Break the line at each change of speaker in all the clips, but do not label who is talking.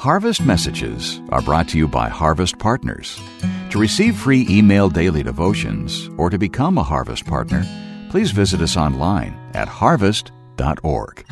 Harvest Messages are brought to you by Harvest Partners. To receive free email daily devotions or to become a Harvest Partner, please visit us online at harvest.org.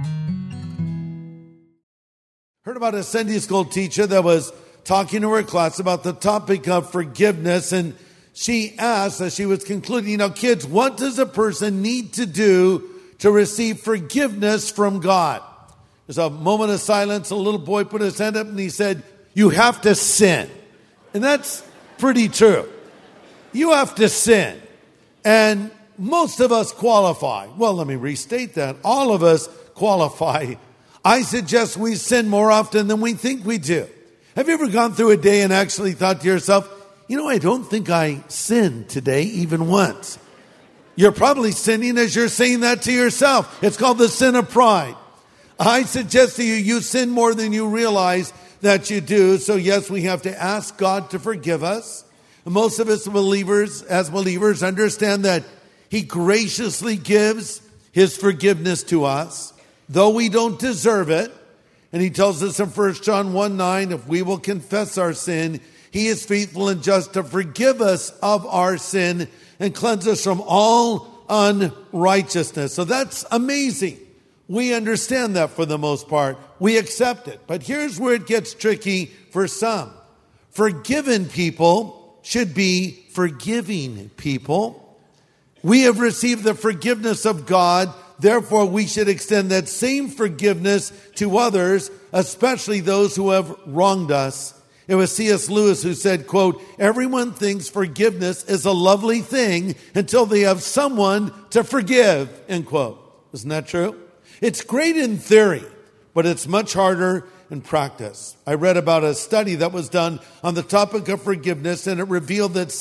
Heard about a Sunday school teacher that was talking to her class about the topic of forgiveness, and she asked, as she was concluding, kids, what does a person need to do to receive forgiveness from God? There's a moment of silence. A little boy put his hand up and he said, you have to sin. And that's pretty true. You have to sin. And most of us qualify. Well, let me restate that. All of us qualify. I suggest we sin more often than we think we do. Have you ever gone through a day and actually thought to yourself, I don't think I sinned today even once? You're probably sinning as you're saying that to yourself. It's called the sin of pride. I suggest to you, you sin more than you realize that you do. So yes, we have to ask God to forgive us. And most of us as believers, understand that He graciously gives His forgiveness to us, though we don't deserve it. And He tells us in 1 John 1:9, if we will confess our sin, He is faithful and just to forgive us of our sin and cleanse us from all unrighteousness. So that's amazing. We understand that for the most part. We accept it. But here's where it gets tricky for some. Forgiven people should be forgiving people. We have received the forgiveness of God. Therefore, we should extend that same forgiveness to others, especially those who have wronged us. It was C.S. Lewis who said, quote, everyone thinks forgiveness is a lovely thing until they have someone to forgive, end quote. Isn't that true? It's great in theory, but it's much harder in practice. I read about a study that was done on the topic of forgiveness, and it revealed that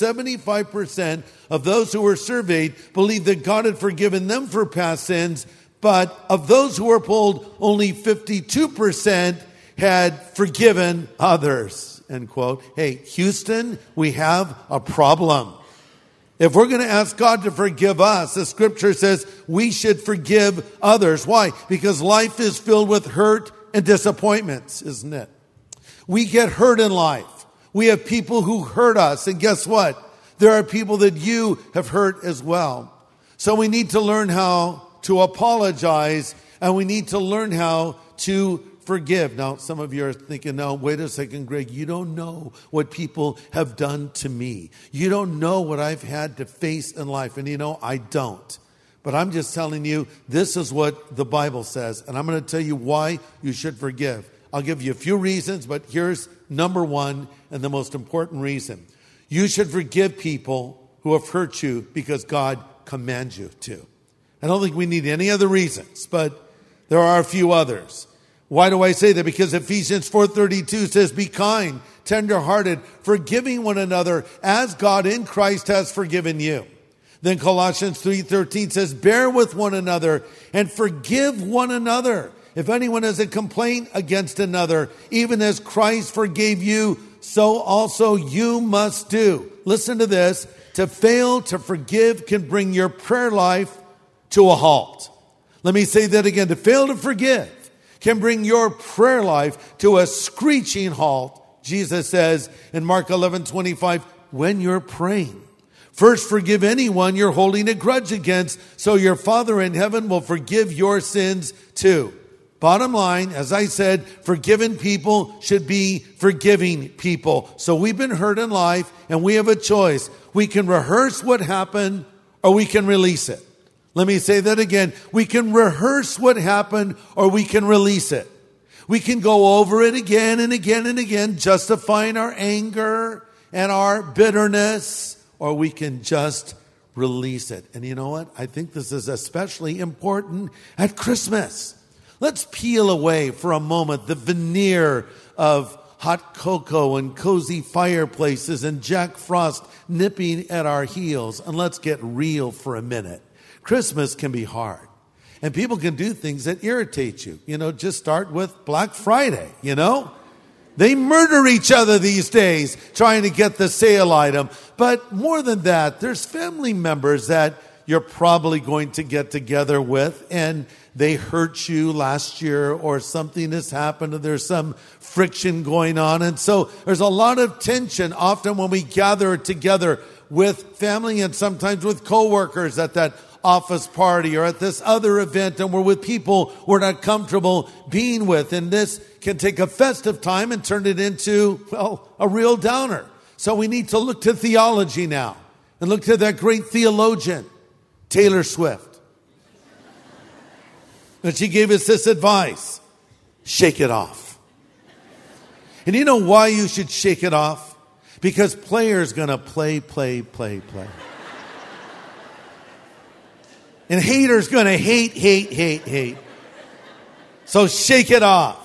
75% of those who were surveyed believed that God had forgiven them for past sins, but of those who were polled, only 52% had forgiven others, end quote. Hey, Houston, we have a problem. If we're going to ask God to forgive us, the scripture says we should forgive others. Why? Because life is filled with hurt and disappointments, isn't it? We get hurt in life. We have people who hurt us. And guess what? There are people that you have hurt as well. So we need to learn how to apologize, and we need to learn how to forgive. Now, some of you are thinking, now, wait a second, Greg, you don't know what people have done to me. You don't know what I've had to face in life. And I don't. But I'm just telling you, this is what the Bible says. And I'm going to tell you why you should forgive. I'll give you a few reasons, but here's number one and the most important reason. You should forgive people who have hurt you because God commands you to. I don't think we need any other reasons, but there are a few others. Why do I say that? Because Ephesians 4:32 says, be kind, tender-hearted, forgiving one another as God in Christ has forgiven you. Then Colossians 3:13 says, bear with one another and forgive one another. If anyone has a complaint against another, even as Christ forgave you, so also you must do. Listen to this. To fail to forgive can bring your prayer life to a halt. Let me say that again. To fail to forgive can bring your prayer life to a screeching halt. Jesus says in Mark 11:25, when you're praying, first forgive anyone you're holding a grudge against, so your Father in heaven will forgive your sins too. Bottom line, as I said, forgiven people should be forgiving people. So we've been hurt in life, and we have a choice. We can rehearse what happened, or we can release it. Let me say that again. We can rehearse what happened, or we can release it. We can go over it again and again and again, justifying our anger and our bitterness, or we can just release it. And you know what? I think this is especially important at Christmas. Let's peel away for a moment the veneer of hot cocoa and cozy fireplaces and Jack Frost nipping at our heels, and let's get real for a minute. Christmas can be hard, and people can do things that irritate you. Just start with Black Friday, They murder each other these days trying to get the sale item. But more than that, there's family members that you're probably going to get together with, and they hurt you last year or something has happened and there's some friction going on. And so there's a lot of tension often when we gather together with family and sometimes with coworkers at that office party or at this other event, and we're with people we're not comfortable being with. And this can take a festive time and turn it into, well, a real downer. So we need to look to theology now and look to that great theologian, Taylor Swift. And she gave us this advice: shake it off. And you know why you should shake it off? Because players gonna play. And haters gonna hate. So shake it off.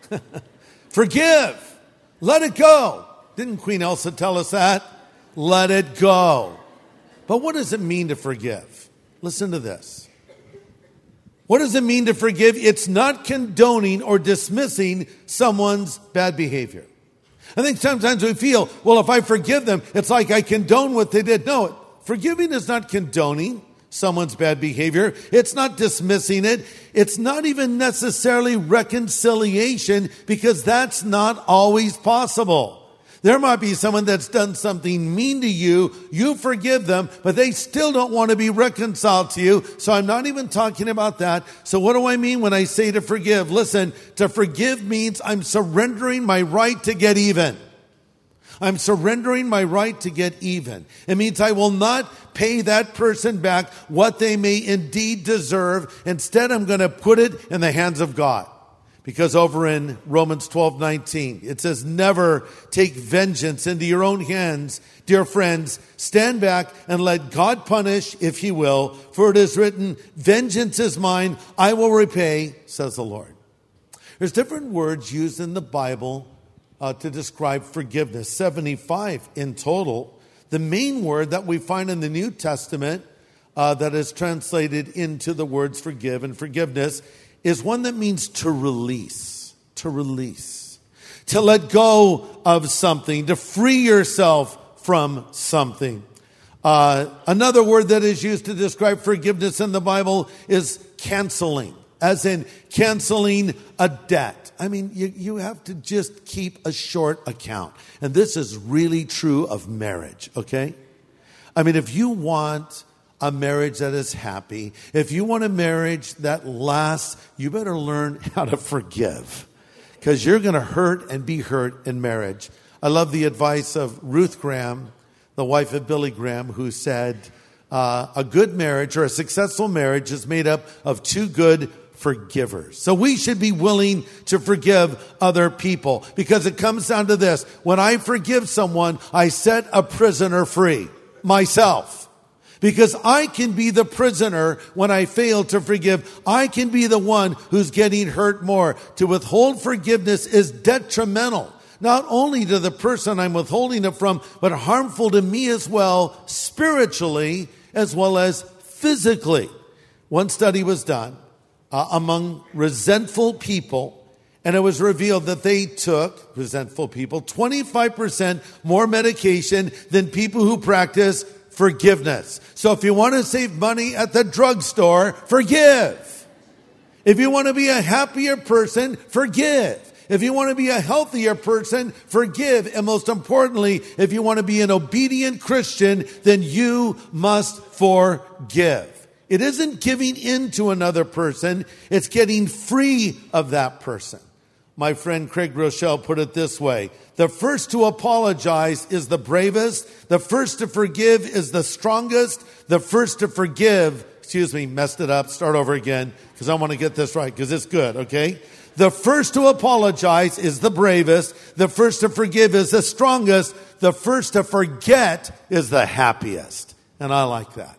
Forgive. Let it go. Didn't Queen Elsa tell us that? Let it go. But what does it mean to forgive? Listen to this. What does it mean to forgive? It's not condoning or dismissing someone's bad behavior. I think sometimes we feel, well, if I forgive them, it's like I condone what they did. No, forgiving is not condoning someone's bad behavior. It's not dismissing it. It's not even necessarily reconciliation, because that's not always possible. There might be someone that's done something mean to you. You forgive them, but they still don't want to be reconciled to you. So I'm not even talking about that. So what do I mean when I say to forgive? Listen, to forgive means I'm surrendering my right to get even. I'm surrendering my right to get even. It means I will not pay that person back what they may indeed deserve. Instead, I'm going to put it in the hands of God. Because over in Romans 12:19, it says, never take vengeance into your own hands, dear friends. Stand back and let God punish if he will. For it is written, vengeance is mine, I will repay, says the Lord. There's different words used in the Bible to describe forgiveness, 75 in total. The main word that we find in the New Testament that is translated into the words forgive and forgiveness is one that means to release, to let go of something, to free yourself from something. Another word that is used to describe forgiveness in the Bible is canceling, as in canceling a debt. I mean, you have to just keep a short account. And this is really true of marriage, okay? I mean, if you want a marriage that is happy, if you want a marriage that lasts, you better learn how to forgive, because you're going to hurt and be hurt in marriage. I love the advice of Ruth Graham, the wife of Billy Graham, who said, a good marriage or a successful marriage is made up of two good forgivers. So we should be willing to forgive other people, because it comes down to this. When I forgive someone, I set a prisoner free, myself. Because I can be the prisoner when I fail to forgive. I can be the one who's getting hurt more. To withhold forgiveness is detrimental, not only to the person I'm withholding it from, but harmful to me as well, spiritually as well as physically. One study was done among resentful people, and it was revealed that they took, resentful people, 25% more medication than people who practice forgiveness. So if you want to save money at the drugstore, forgive. If you want to be a happier person, forgive. If you want to be a healthier person, forgive. And most importantly, if you want to be an obedient Christian, then you must forgive. It isn't giving in to another person. It's getting free of that person. My friend Craig Rochelle put it this way: the first to apologize is the bravest. The first to forgive is the strongest. The first to forgive, messed it up. Start over again, because I want to get this right, because it's good, okay? The first to apologize is the bravest. The first to forgive is the strongest. The first to forget is the happiest. And I like that.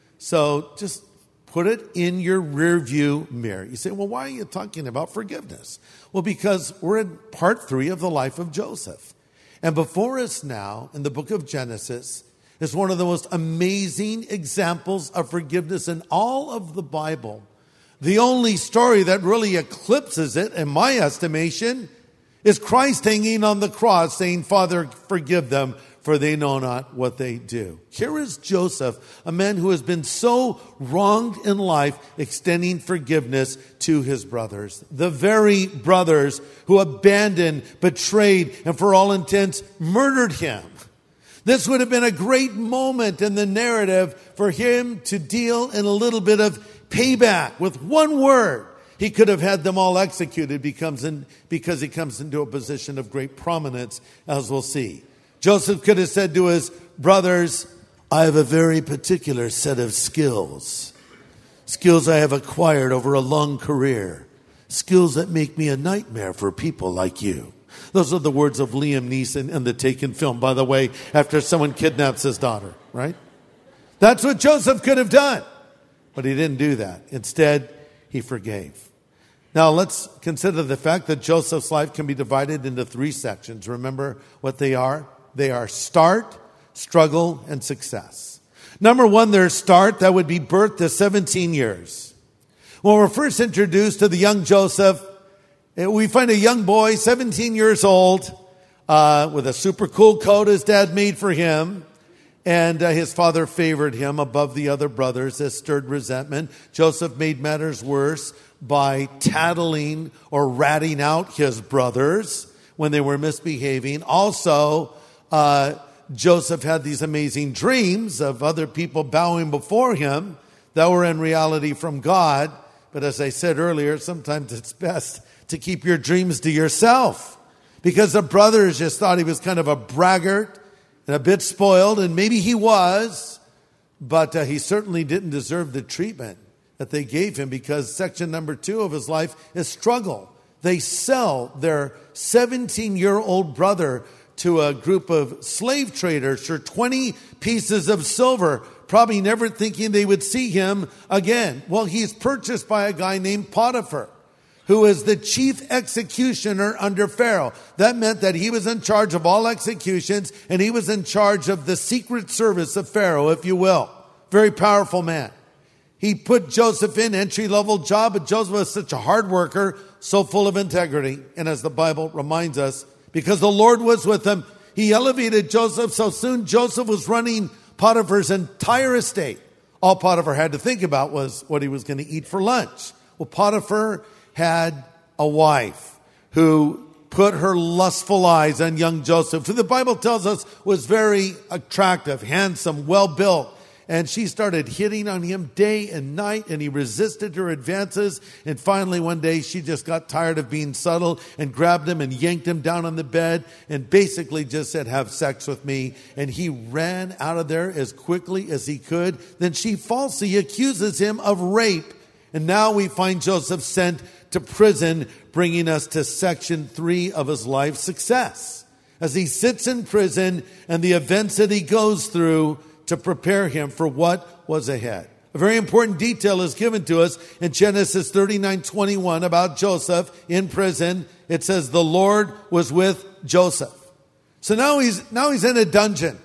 So just put it in your rearview mirror. You say, well, why are you talking about forgiveness? Well, because we're in part 3 of the life of Joseph. And before us now, in the book of Genesis, is one of the most amazing examples of forgiveness in all of the Bible. The only story that really eclipses it, in my estimation, is Christ hanging on the cross saying, Father, forgive them, for they know not what they do. Here is Joseph, a man who has been so wronged in life, extending forgiveness to his brothers. The very brothers who abandoned, betrayed, and for all intents, murdered him. This would have been a great moment in the narrative for him to deal in a little bit of payback. With one word, he could have had them all executed because he comes into a position of great prominence, as we'll see. Joseph could have said to his brothers, I have a very particular set of skills. Skills I have acquired over a long career. Skills that make me a nightmare for people like you. Those are the words of Liam Neeson in the Taken film, by the way, after someone kidnaps his daughter, right? That's what Joseph could have done. But he didn't do that. Instead, he forgave. Now, let's consider the fact that Joseph's life can be divided into 3 sections. Remember what they are? They are start, struggle, and success. Number 1, their start, that would be birth to 17 years. When we're first introduced to the young Joseph, we find a young boy, 17 years old, with a super cool coat his dad made for him. And his father favored him above the other brothers. This stirred resentment. Joseph made matters worse by tattling or ratting out his brothers when they were misbehaving. Also, Joseph had these amazing dreams of other people bowing before him that were in reality from God. But as I said earlier, sometimes it's best to keep your dreams to yourself, because the brothers just thought he was kind of a braggart and a bit spoiled, and maybe he was, but he certainly didn't deserve the treatment that they gave him, because section number 2 of his life is struggle. They sell their 17-year-old brother to a group of slave traders for 20 pieces of silver, probably never thinking they would see him again. Well, he's purchased by a guy named Potiphar, who is the chief executioner under Pharaoh. That meant that he was in charge of all executions, and he was in charge of the secret service of Pharaoh, if you will. Very powerful man. He put Joseph in entry-level job, but Joseph was such a hard worker, so full of integrity. And as the Bible reminds us, because the Lord was with him, he elevated Joseph. So soon Joseph was running Potiphar's entire estate. All Potiphar had to think about was what he was going to eat for lunch. Well, Potiphar had a wife who put her lustful eyes on young Joseph, who the Bible tells us was very attractive, handsome, well-built. And she started hitting on him day and night, and he resisted her advances. And finally, one day, she just got tired of being subtle and grabbed him and yanked him down on the bed and basically just said, have sex with me. And he ran out of there as quickly as he could. Then she falsely accuses him of rape. And now we find Joseph sent to prison, bringing us to section 3 of his life, success. As he sits in prison and the events that he goes through to prepare him for what was ahead. A very important detail is given to us in Genesis 39:21 about Joseph in prison. It says the Lord was with Joseph. So now he's in a dungeon.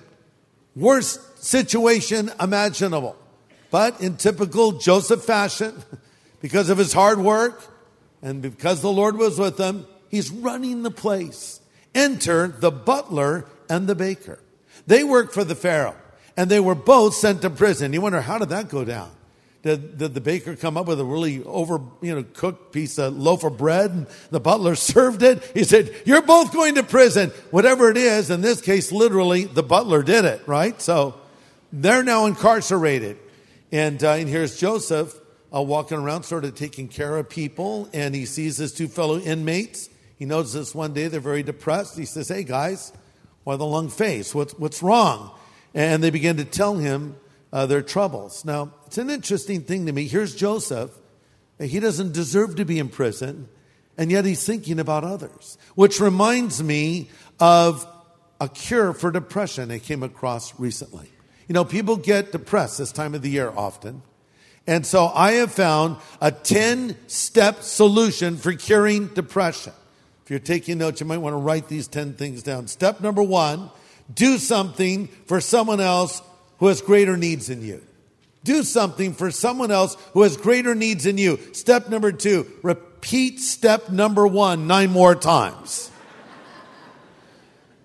Worst situation imaginable. But in typical Joseph fashion, because of his hard work and because the Lord was with him, he's running the place. Enter the butler and the baker. They work for the Pharaoh, and they were both sent to prison. You wonder, how did that go down? Did the baker come up with a really cooked piece of loaf of bread, and the butler served it? He said, you're both going to prison. Whatever it is, in this case, literally, the butler did it, right? So they're now incarcerated. And here's Joseph walking around sort of taking care of people, and he sees his 2 fellow inmates. He notices one day they're very depressed. He says, hey guys, why the long face? What's wrong? And they begin to tell him their troubles. Now, it's an interesting thing to me. Here's Joseph. He doesn't deserve to be in prison, and yet he's thinking about others, which reminds me of a cure for depression I came across recently. People get depressed this time of the year often. And so I have found a 10-step solution for curing depression. If you're taking notes, you might want to write these 10 things down. Step number 1, do something for someone else who has greater needs than you. Do something for someone else who has greater needs than you. Step number 2, repeat step number 1 9 more times.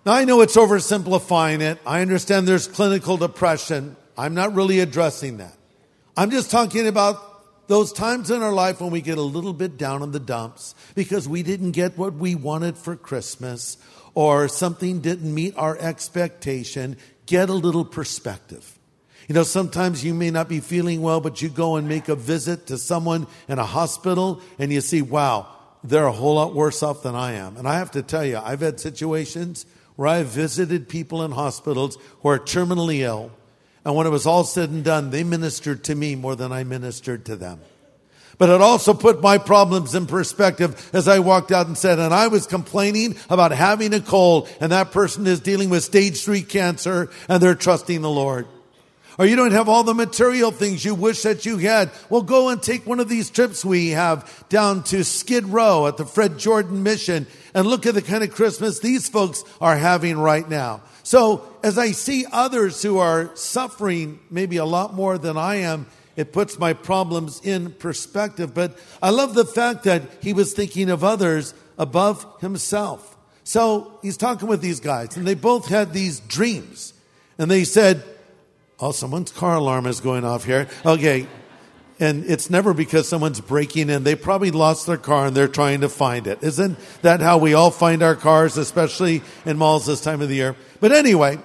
Now, I know it's oversimplifying it. I understand there's clinical depression. I'm not really addressing that. I'm just talking about those times in our life when we get a little bit down in the dumps because we didn't get what we wanted for Christmas or something didn't meet our expectation. Get a little perspective. You know, sometimes you may not be feeling well, but you go and make a visit to someone in a hospital and you see, wow, they're a whole lot worse off than I am. And I have to tell you, I've had situations where I've visited people in hospitals who are terminally ill. And when it was all said and done, they ministered to me more than I ministered to them. But it also put my problems in perspective as I walked out and said, and I was complaining about having a cold, and that person is dealing with stage 3 cancer, and they're trusting the Lord. Or you don't have all the material things you wish that you had. Well, go and take one of these trips we have down to Skid Row at the Fred Jordan Mission and look at the kind of Christmas these folks are having right now. So as I see others who are suffering maybe a lot more than I am, it puts my problems in perspective. But I love the fact that he was thinking of others above himself. So he's talking with these guys, and they both had these dreams. And they said, oh, someone's car alarm is going off here. Okay. And it's never because someone's breaking in. They probably lost their car and they're trying to find it. Isn't that how we all find our cars, especially in malls this time of the year? But anyway,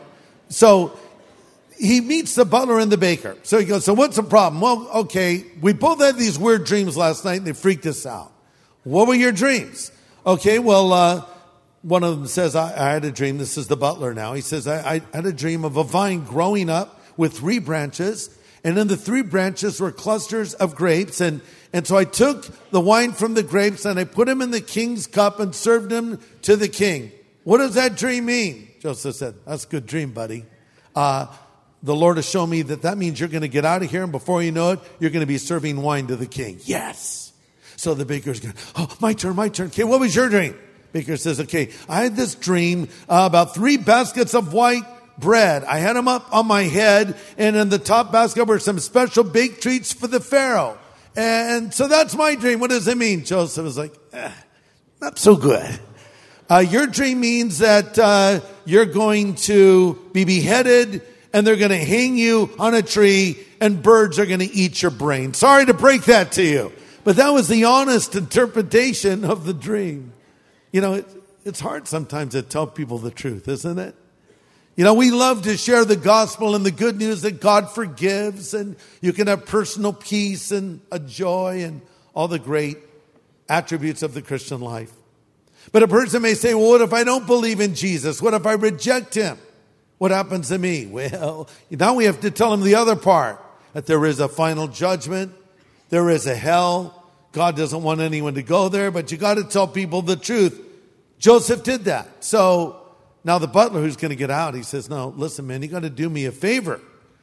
so he meets the butler and the baker. So he goes, so what's the problem? Well, okay, we both had these weird dreams last night and they freaked us out. What were your dreams? Okay, well, one of them says, I had a dream. This is the butler now. He says, I had a dream of a vine growing up with 3 branches, and in the 3 branches were clusters of grapes. And so I took the wine from the grapes and I put them in the king's cup and served them to the king. What does that dream mean? Joseph said, that's a good dream, buddy. The Lord has shown me that means you're going to get out of here, and before you know it, you're going to be serving wine to the king. Yes. So the baker's going, oh, my turn. Okay, what was your dream? Baker says, okay, I had this dream about 3 baskets of white bread. I had them up on my head, and in the top basket were some special baked treats for the Pharaoh. And so that's my dream. What does it mean? Joseph was like, not so good. Your dream means that you're going to be beheaded, and they're going to hang you on a tree, and birds are going to eat your brain. Sorry to break that to you, but that was the honest interpretation of the dream. You know, it's hard sometimes to tell people the truth, isn't it? You know, we love to share the gospel and the good news that God forgives, and you can have personal peace and a joy and all the great attributes of the Christian life. But a person may say, well, what if I don't believe in Jesus? What if I reject him? What happens to me? Well, now we have to tell him the other part, that there is a final judgment. There is a hell. God doesn't want anyone to go there, but you got to tell people the truth. Joseph did that. So now the butler who's going to get out, he says, no, listen, man, you got to do me a favor.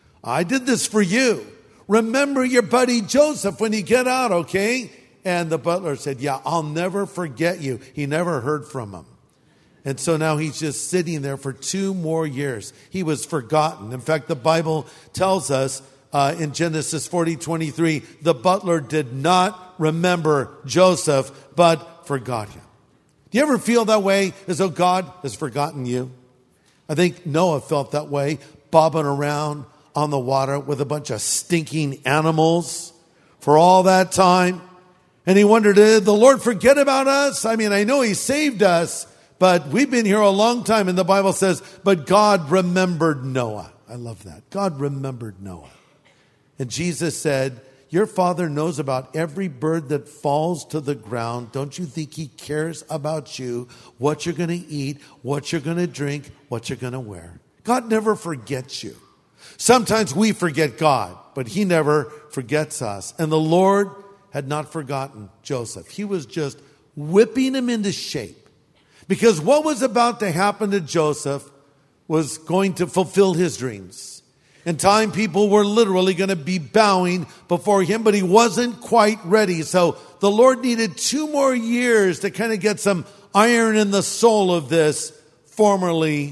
I did this for you. Remember your buddy Joseph when you get out, okay? And the butler said, yeah, I'll never forget you. He never heard from him. And so now he's just sitting there for 2 more years. He was forgotten. In fact, the Bible tells us in Genesis 40:23, the butler did not remember Joseph, but forgot him. Do you ever feel that way, as though God has forgotten you? I think Noah felt that way, bobbing around on the water with a bunch of stinking animals for all that time. And he wondered, did the Lord forget about us? I mean, I know he saved us, but we've been here a long time. And the Bible says, but God remembered Noah. I love that. God remembered Noah. And Jesus said, your Father knows about every bird that falls to the ground. Don't you think he cares about you, what you're going to eat, what you're going to drink, what you're going to wear? God never forgets you. Sometimes we forget God, but he never forgets us. And the Lord had not forgotten Joseph. He was just whipping him into shape, because what was about to happen to Joseph was going to fulfill his dreams. In time, people were literally going to be bowing before him, but he wasn't quite ready. So the Lord needed 2 more years to kind of get some iron in the soul of this formerly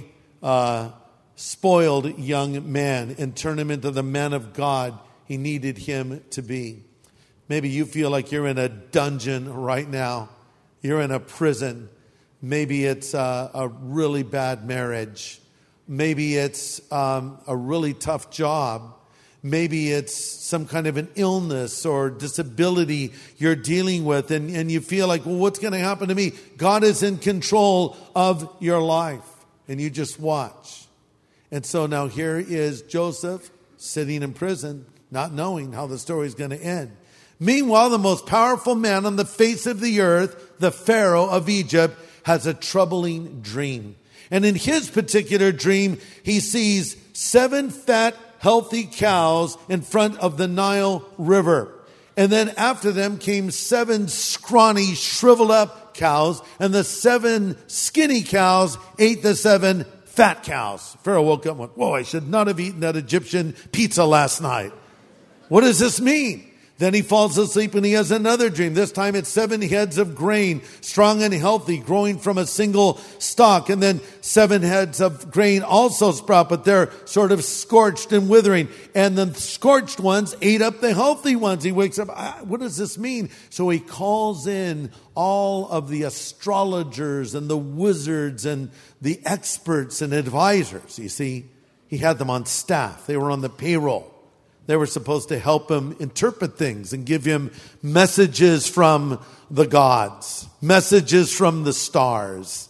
spoiled young man and turn him into the man of God he needed him to be. Maybe you feel like you're in a dungeon right now. You're in a prison. Maybe it's a really bad marriage. Maybe it's a really tough job. Maybe it's some kind of an illness or disability you're dealing with, and you feel like, well, what's going to happen to me? God is in control of your life, and you just watch. And so now here is Joseph sitting in prison, not knowing how the story is going to end. Meanwhile, the most powerful man on the face of the earth, the Pharaoh of Egypt, has a troubling dream. And in his particular dream, he sees 7 fat, healthy cows in front of the Nile River. And then after them came 7 scrawny, shriveled up cows, and the 7 skinny cows ate the 7 fat cows. Pharaoh woke up and went, whoa, I should not have eaten that Egyptian pizza last night. What does this mean? Then he falls asleep and he has another dream. This time it's 7 heads of grain, strong and healthy, growing from a single stalk. And then 7 heads of grain also sprout, but they're sort of scorched and withering. And the scorched ones ate up the healthy ones. He wakes up, what does this mean? So he calls in all of the astrologers and the wizards and the experts and advisors. You see, he had them on staff. They were on the payroll. They were supposed to help him interpret things and give him messages from the gods, messages from the stars.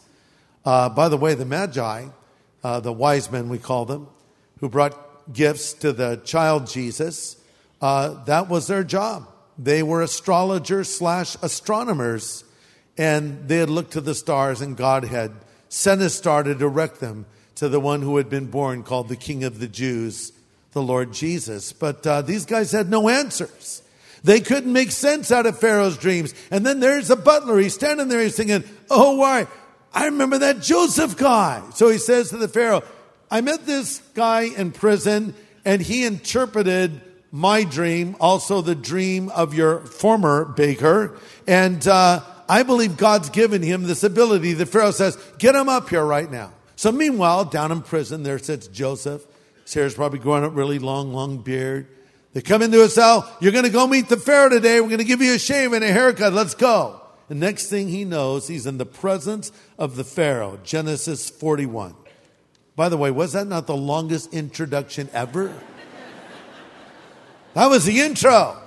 By the way, the Magi, the wise men we call them, who brought gifts to the child Jesus, that was their job. They were astrologers / astronomers, and they had looked to the stars, and God had sent a star to direct them to the one who had been born, called the King of the Jews, the Lord Jesus. But these guys had no answers. They couldn't make sense out of Pharaoh's dreams. And then there's a butler. He's standing there. He's thinking, oh, why? I remember that Joseph guy. So he says to the Pharaoh, I met this guy in prison, and he interpreted my dream, also the dream of your former baker. And I believe God's given him this ability. The Pharaoh says, get him up here right now. So meanwhile, down in prison, there sits Joseph. His hair's probably growing up really long beard. They come into his cell. You're going to go meet the Pharaoh today. We're going to give you a shave and a haircut. Let's go. The next thing he knows, he's in the presence of the Pharaoh. Genesis 41. By the way, was that not the longest introduction ever? That was the intro.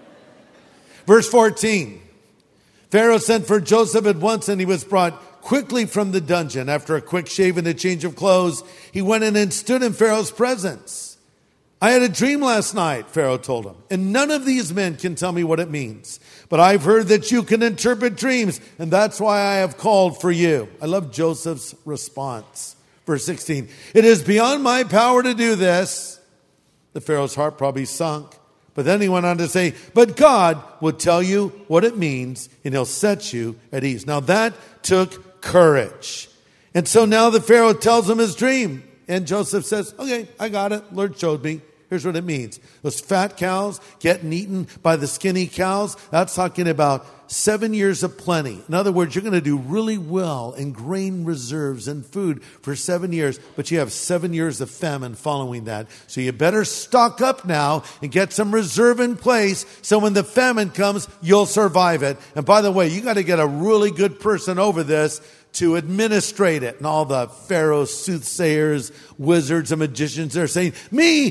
Verse 14. Pharaoh sent for Joseph at once, and he was brought quickly from the dungeon. After a quick shave and a change of clothes, he went in and stood in Pharaoh's presence. I had a dream last night, Pharaoh told him, and none of these men can tell me what it means. But I've heard that you can interpret dreams, and that's why I have called for you. I love Joseph's response. Verse 16, it is beyond my power to do this. The Pharaoh's heart probably sunk. But then he went on to say, but God will tell you what it means, and he'll set you at ease. Now that took courage. And so now the Pharaoh tells him his dream. And Joseph says, okay, I got it. Lord showed me. Here's what it means. Those fat cows getting eaten by the skinny cows, that's talking about 7 years of plenty. In other words, you're going to do really well in grain reserves and food for 7 years, but you have 7 years of famine following that. So you better stock up now and get some reserve in place so when the famine comes, you'll survive it. And by the way, you got to get a really good person over this to administrate it. And all the Pharaoh soothsayers, wizards, and magicians are saying, me.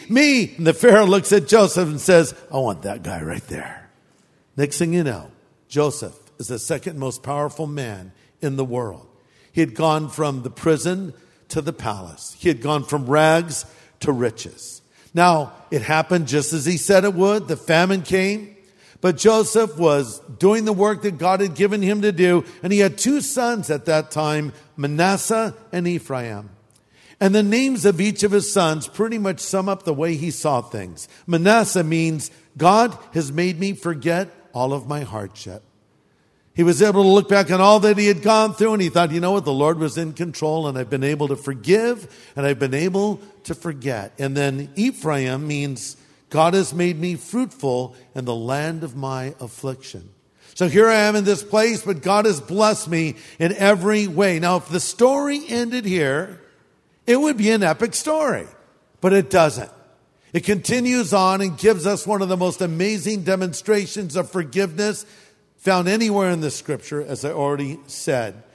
And the Pharaoh looks at Joseph and says, I want that guy right there. Next thing you know, Joseph is the second most powerful man in the world. He had gone from the prison to the palace. He had gone from rags to riches. Now, it happened just as he said it would. The famine came. But Joseph was doing the work that God had given him to do. And he had 2 sons at that time, Manasseh and Ephraim. And the names of each of his sons pretty much sum up the way he saw things. Manasseh means, God has made me forget all of my hardship. He was able to look back on all that he had gone through, and he thought, you know what, the Lord was in control, and I've been able to forgive, and I've been able to forget. And then Ephraim means, God has made me fruitful in the land of my affliction. So here I am in this place, but God has blessed me in every way. Now, if the story ended here, it would be an epic story, but it doesn't. It continues on and gives us one of the most amazing demonstrations of forgiveness found anywhere in the scripture, as I already said.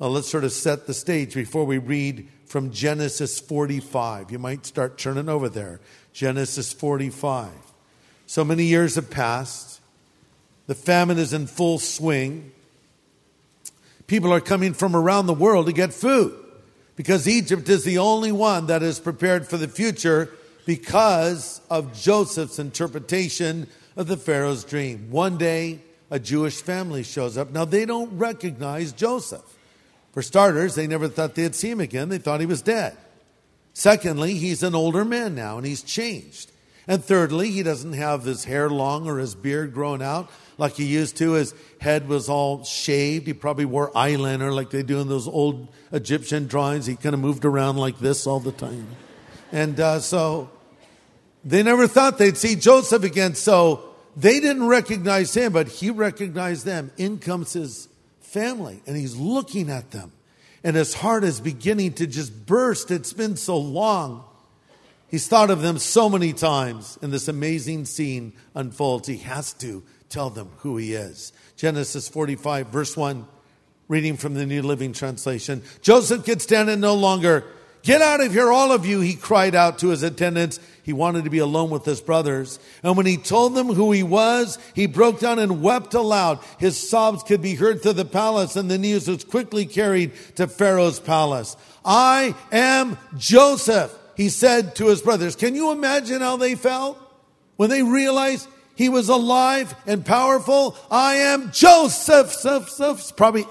Let's sort of set the stage before we read from Genesis 45. You might start turning over there. Genesis 45. So many years have passed. The famine is in full swing. People are coming from around the world to get food because Egypt is the only one that is prepared for the future because of Joseph's interpretation of the Pharaoh's dream. One day, a Jewish family shows up. Now, they don't recognize Joseph. For starters, they never thought they'd see him again. They thought he was dead. Secondly, he's an older man now, and he's changed. And thirdly, he doesn't have his hair long or his beard grown out like he used to. His head was all shaved. He probably wore eyeliner like they do in those old Egyptian drawings. He kind of moved around like this all the time. And so they never thought they'd see Joseph again. So they didn't recognize him, but he recognized them. In comes his family, and he's looking at them. And his heart is beginning to just burst. It's been so long. He's thought of them so many times, and this amazing scene unfolds. He has to tell them who he is. Genesis 45, verse 1, reading from the New Living Translation. Joseph could stand it no longer. Get out of here, all of you, he cried out to his attendants. He wanted to be alone with his brothers. And when he told them who he was, he broke down and wept aloud. His sobs could be heard through the palace, and the news was quickly carried to Pharaoh's palace. I am Joseph, he said to his brothers. Can you imagine how they felt when they realized he was alive and powerful? I am Joseph. Probably.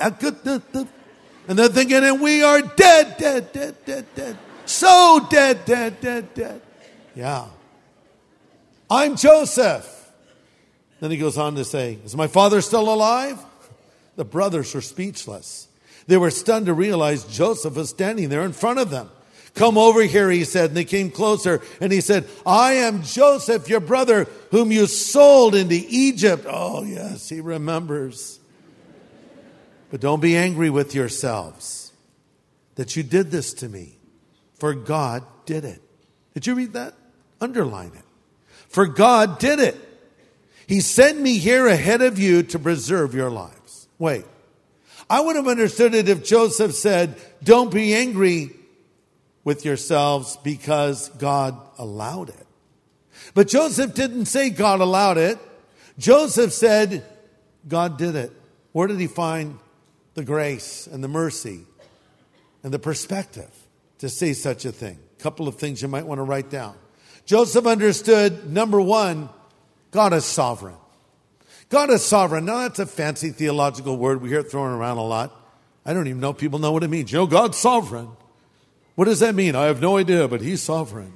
And they're thinking, and we are dead. So dead. Yeah. I'm Joseph. Then he goes on to say, is my father still alive? The brothers are speechless. They were stunned to realize Joseph was standing there in front of them. Come over here, he said. And they came closer. And he said, I am Joseph, your brother, whom you sold into Egypt. Oh, yes, he remembers. But don't be angry with yourselves that you did this to me, for God did it. Did you read that? Underline it. For God did it. He sent me here ahead of you to preserve your lives. Wait. I would have understood it if Joseph said, don't be angry with yourselves because God allowed it. But Joseph didn't say God allowed it. Joseph said God did it. Where did he find the grace and the mercy and the perspective to say such a thing? A couple of things you might want to write down. Joseph understood, number one, God is sovereign. God is sovereign. Now that's a fancy theological word we hear it thrown around a lot. I don't even know if people know what it means. You know, God's sovereign. What does that mean? I have no idea, but he's sovereign.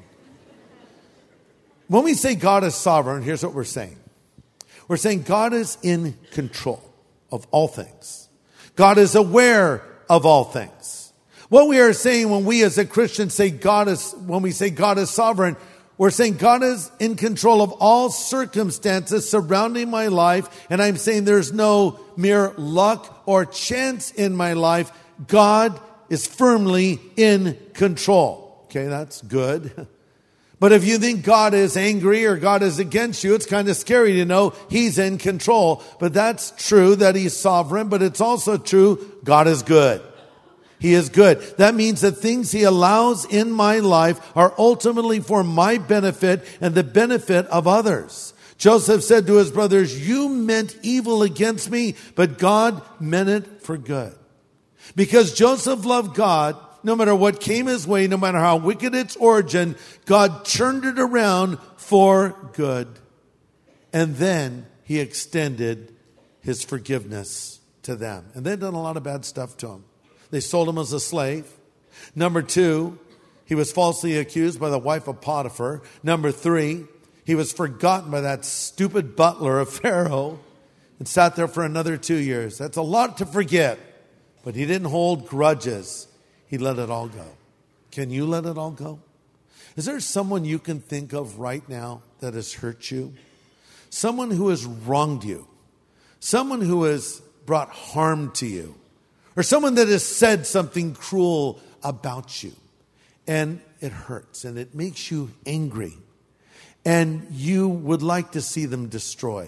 When we say God is sovereign, here's what we're saying. We're saying God is in control of all things. God is aware of all things. What we are saying when we as a Christian say when we say God is sovereign, we're saying God is in control of all circumstances surrounding my life. And I'm saying there's no mere luck or chance in my life. God is firmly in control. Okay, that's good. But if you think God is angry or God is against you, it's kind of scary to know he's in control. But that's true that he's sovereign, but it's also true God is good. He is good. That means the things he allows in my life are ultimately for my benefit and the benefit of others. Joseph said to his brothers, you meant evil against me, but God meant it for good. Because Joseph loved God, no matter what came his way, no matter how wicked its origin, God turned it around for good. And then he extended his forgiveness to them. And they'd done a lot of bad stuff to him. They sold him as a slave. Number two, he was falsely accused by the wife of Potiphar. Number three, he was forgotten by that stupid butler of Pharaoh and sat there for another 2 years. That's a lot to forget. But he didn't hold grudges. He let it all go. Can you let it all go? Is there someone you can think of right now that has hurt you? Someone who has wronged you? Someone who has brought harm to you? Or someone that has said something cruel about you? And it hurts and it makes you angry. And you would like to see them destroyed.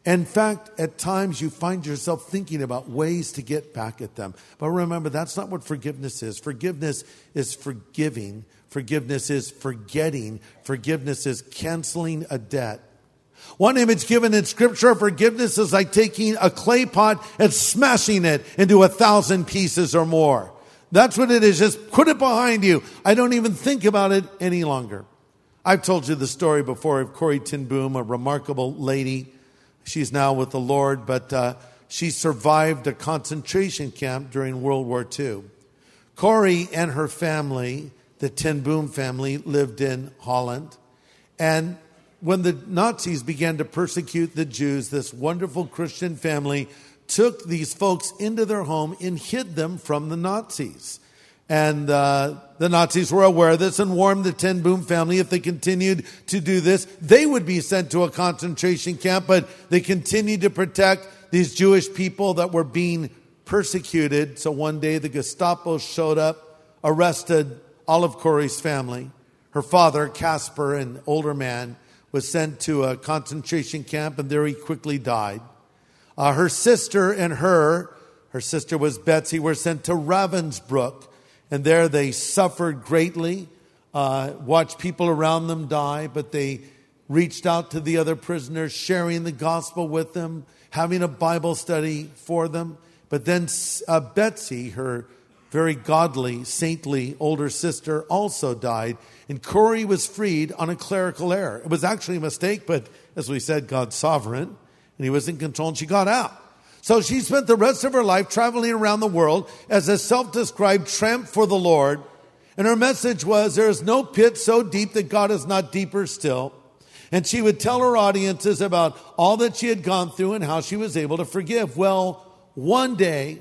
In fact, at times you find yourself thinking about ways to get back at them. But remember, that's not what forgiveness is. Forgiveness is forgiving. Forgiveness is forgetting. Forgiveness is canceling a debt. One image given in Scripture of forgiveness is like taking a clay pot and smashing it into 1,000 pieces or more. That's what it is. Just put it behind you. I don't even think about it any longer. I've told you the story before of Corrie ten Boom, a remarkable lady. She's now with the Lord, but she survived a concentration camp during World War II. Corrie and her family, the ten Boom family, lived in Holland. And when the Nazis began to persecute the Jews, this wonderful Christian family took these folks into their home and hid them from the Nazis. And the Nazis were aware of this and warned the ten Boom family if they continued to do this, they would be sent to a concentration camp. But they continued to protect these Jewish people that were being persecuted. So one day the Gestapo showed up, arrested all of Corrie's family. Her father, Casper, an older man, was sent to a concentration camp, and there he quickly died. Her sister and her sister was Betsy, were sent to Ravensbrück. And there they suffered greatly, watched people around them die, but they reached out to the other prisoners, sharing the gospel with them, having a Bible study for them. But then Betsy, her very godly, saintly older sister, also died. And Corrie was freed on a clerical error. It was actually a mistake, but as we said, God's sovereign, and he was in control, and she got out. So she spent the rest of her life traveling around the world as a self-described tramp for the Lord. And her message was, there is no pit so deep that God is not deeper still. And she would tell her audiences about all that she had gone through and how she was able to forgive. Well, one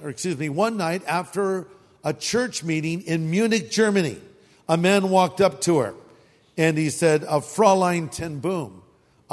night after a church meeting in Munich, Germany, a man walked up to her and he said, Fräulein ten Boom,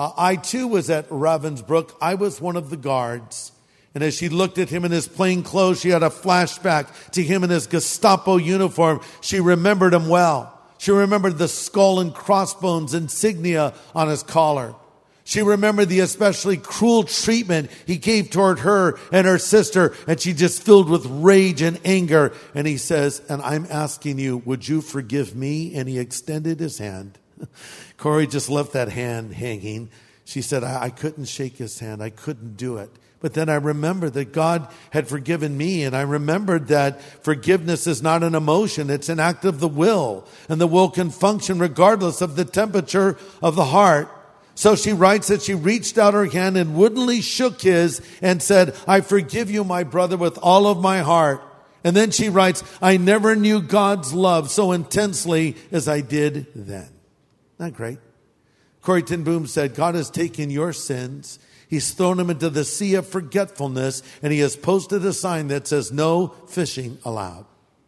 I too was at Ravensbrück. I was one of the guards. And as she looked at him in his plain clothes, she had a flashback to him in his Gestapo uniform. She remembered him well. She remembered the skull and crossbones insignia on his collar. She remembered the especially cruel treatment he gave toward her and her sister. And she just filled with rage and anger. And he says, and I'm asking you, would you forgive me? And he extended his hand. Corrie just left that hand hanging. She said, I couldn't shake his hand. I couldn't do it. But then I remembered that God had forgiven me, and I remembered that forgiveness is not an emotion, it's an act of the will, and the will can function regardless of the temperature of the heart. So she writes that she reached out her hand and woodenly shook his and said, I forgive you, my brother, with all of my heart. And then she writes, I never knew God's love so intensely as I did then. Isn't that great? Corrie ten Boom said, God has taken your sins. He's thrown them into the sea of forgetfulness, and he has posted a sign that says, no fishing allowed.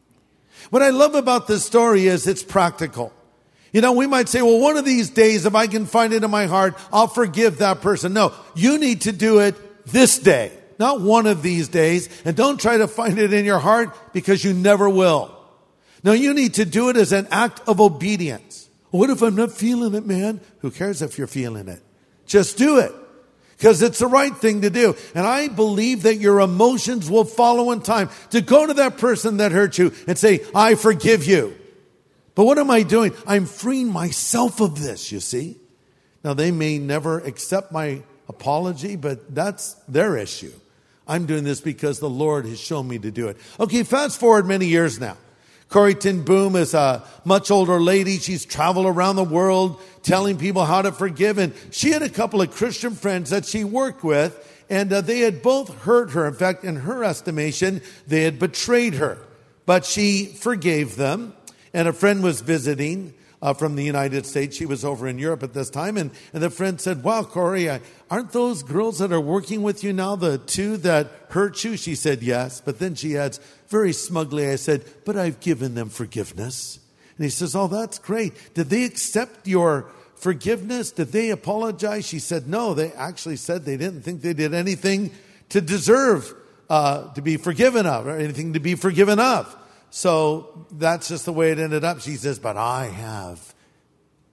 What I love about this story is it's practical. You know, we might say, well, one of these days, if I can find it in my heart, I'll forgive that person. No, you need to do it this day, not one of these days. And don't try to find it in your heart because you never will. No, you need to do it as an act of obedience. What if I'm not feeling it, man? Who cares if you're feeling it? Just do it. Because it's the right thing to do. And I believe that your emotions will follow in time. To go to that person that hurt you and say, I forgive you. But what am I doing? I'm freeing myself of this, you see. Now, they may never accept my apology, but that's their issue. I'm doing this because the Lord has shown me to do it. Okay, fast forward many years now. Corrie ten Boom is a much older lady. She's traveled around the world telling people how to forgive. And she had a couple of Christian friends that she worked with, and they had both hurt her. In fact, in her estimation, they had betrayed her. But she forgave them. And a friend was visiting from the United States. She was over in Europe at this time. And the friend said, wow, Corrie, aren't those girls that are working with you now the two that hurt you? She said, yes. But then she adds, very smugly, I said, but I've given them forgiveness. And he says, oh, that's great. Did they accept your forgiveness? Did they apologize? She said, no. They actually said they didn't think they did anything to deserve to be forgiven of or anything to be forgiven of. So that's just the way it ended up. She says, but I have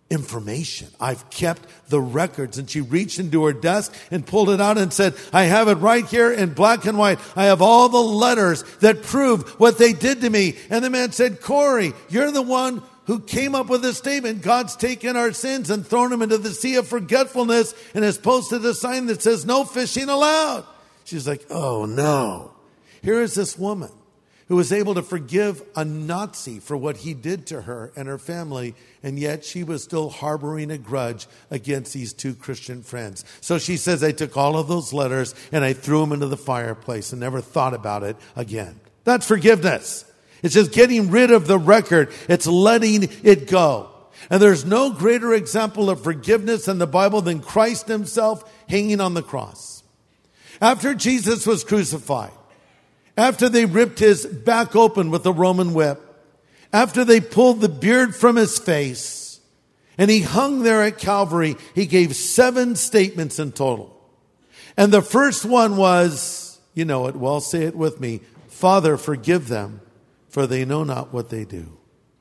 information. I've kept the records. And she reached into her desk and pulled it out and said, I have it right here in black and white. I have all the letters that prove what they did to me. And the man said, Corey, you're the one who came up with this statement. God's taken our sins and thrown them into the sea of forgetfulness and has posted a sign that says no fishing allowed. She's like, oh no. Here is this woman who was able to forgive a Nazi for what he did to her and her family, and yet she was still harboring a grudge against these two Christian friends. So she says, I took all of those letters and I threw them into the fireplace and never thought about it again. That's forgiveness. It's just getting rid of the record. It's letting it go. And there's no greater example of forgiveness in the Bible than Christ himself hanging on the cross. After Jesus was crucified, after they ripped his back open with a Roman whip, after they pulled the beard from his face, and he hung there at Calvary, he gave 7 statements in total. And the first one was, you know it well, say it with me, Father, forgive them, for they know not what they do.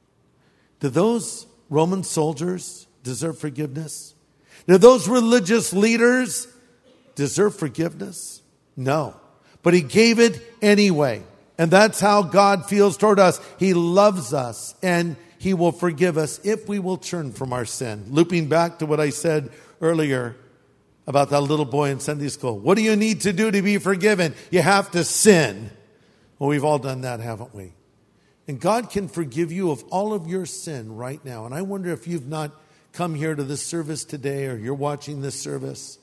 Do those Roman soldiers deserve forgiveness? Do those religious leaders deserve forgiveness? No. But he gave it anyway. And that's how God feels toward us. He loves us and he will forgive us if we will turn from our sin. Looping back to what I said earlier about that little boy in Sunday school. What do you need to do to be forgiven? You have to sin. Well, we've all done that, haven't we? And God can forgive you of all of your sin right now. And I wonder if you've not come here to this service today, or you're watching this service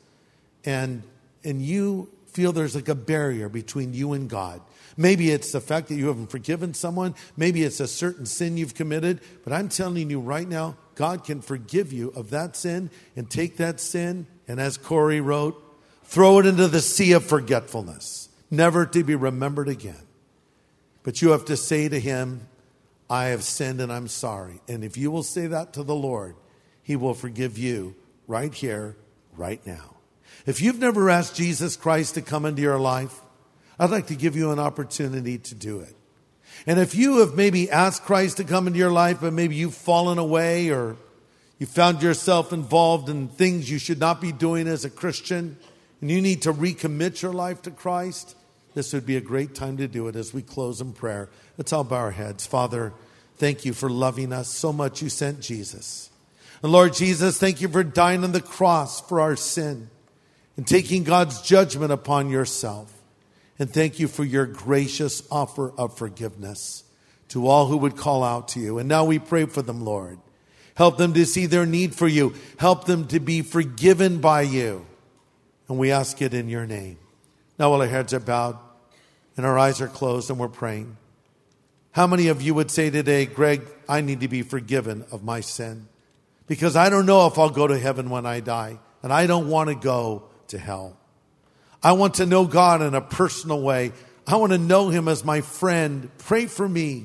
and you feel there's like a barrier between you and God. Maybe it's the fact that you haven't forgiven someone. Maybe it's a certain sin you've committed. But I'm telling you right now, God can forgive you of that sin and take that sin, and as Corey wrote, throw it into the sea of forgetfulness, never to be remembered again. But you have to say to him, I have sinned and I'm sorry. And if you will say that to the Lord, he will forgive you right here, right now. If you've never asked Jesus Christ to come into your life, I'd like to give you an opportunity to do it. And if you have maybe asked Christ to come into your life, but maybe you've fallen away, or you found yourself involved in things you should not be doing as a Christian, and you need to recommit your life to Christ, this would be a great time to do it as we close in prayer. Let's all bow our heads. Father, thank you for loving us so much you sent Jesus. And Lord Jesus, thank you for dying on the cross for our sin and taking God's judgment upon yourself. And thank you for your gracious offer of forgiveness to all who would call out to you. And now we pray for them, Lord. Help them to see their need for you. Help them to be forgiven by you. And we ask it in your name. Now while our heads are bowed and our eyes are closed and we're praying, how many of you would say today, Greg, I need to be forgiven of my sin? Because I don't know if I'll go to heaven when I die. And I don't want to go to hell. I want to know God in a personal way. I want to know him as my friend. Pray for me.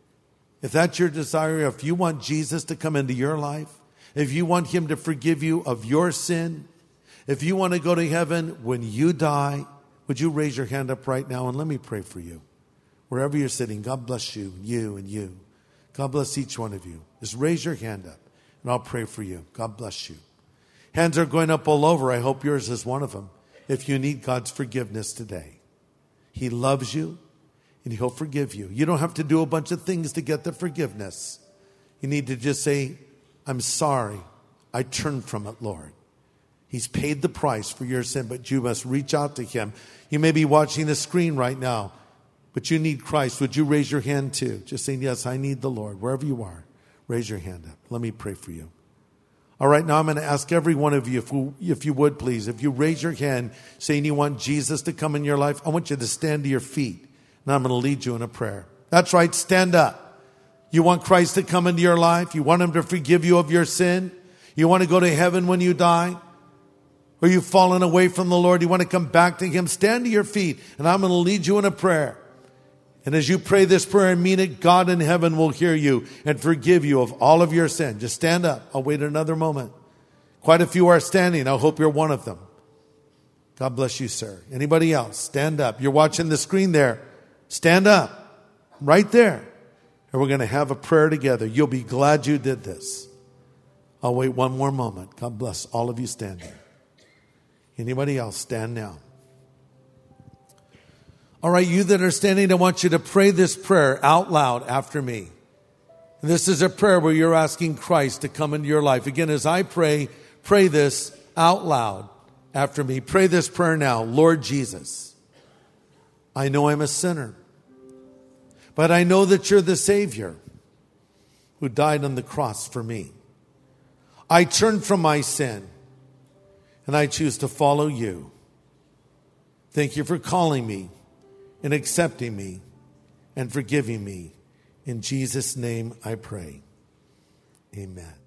If that's your desire, if you want Jesus to come into your life, if you want him to forgive you of your sin, if you want to go to heaven when you die, would you raise your hand up right now and let me pray for you. Wherever you're sitting, God bless you, you and you. God bless each one of you. Just raise your hand up and I'll pray for you. God bless you. Hands are going up all over. I hope yours is one of them. If you need God's forgiveness today, he loves you and he'll forgive you. You don't have to do a bunch of things to get the forgiveness. You need to just say, I'm sorry. I turn from it, Lord. He's paid the price for your sin, but you must reach out to him. You may be watching the screen right now, but you need Christ. Would you raise your hand too? Just saying, yes, I need the Lord. Wherever you are, raise your hand up. Let me pray for you. All right, now I'm going to ask every one of you, if you would please, if you raise your hand saying you want Jesus to come in your life, I want you to stand to your feet. Now I'm going to lead you in a prayer. That's right, stand up. You want Christ to come into your life? You want him to forgive you of your sin? You want to go to heaven when you die? Or you've fallen away from the Lord? You want to come back to him? Stand to your feet and I'm going to lead you in a prayer. And as you pray this prayer and mean it, God in heaven will hear you and forgive you of all of your sin. Just stand up. I'll wait another moment. Quite a few are standing. I hope you're one of them. God bless you, sir. Anybody else? Stand up. You're watching the screen there. Stand up. Right there. And we're going to have a prayer together. You'll be glad you did this. I'll wait one more moment. God bless all of you standing. Anybody else, stand now. All right, you that are standing, I want you to pray this prayer out loud after me. And this is a prayer where you're asking Christ to come into your life. Again, as I pray this out loud after me. Pray this prayer now. Lord Jesus, I know I'm a sinner, but I know that you're the Savior who died on the cross for me. I turn from my sin and I choose to follow you. Thank you for calling me and accepting me and forgiving me. In Jesus' name I pray. Amen.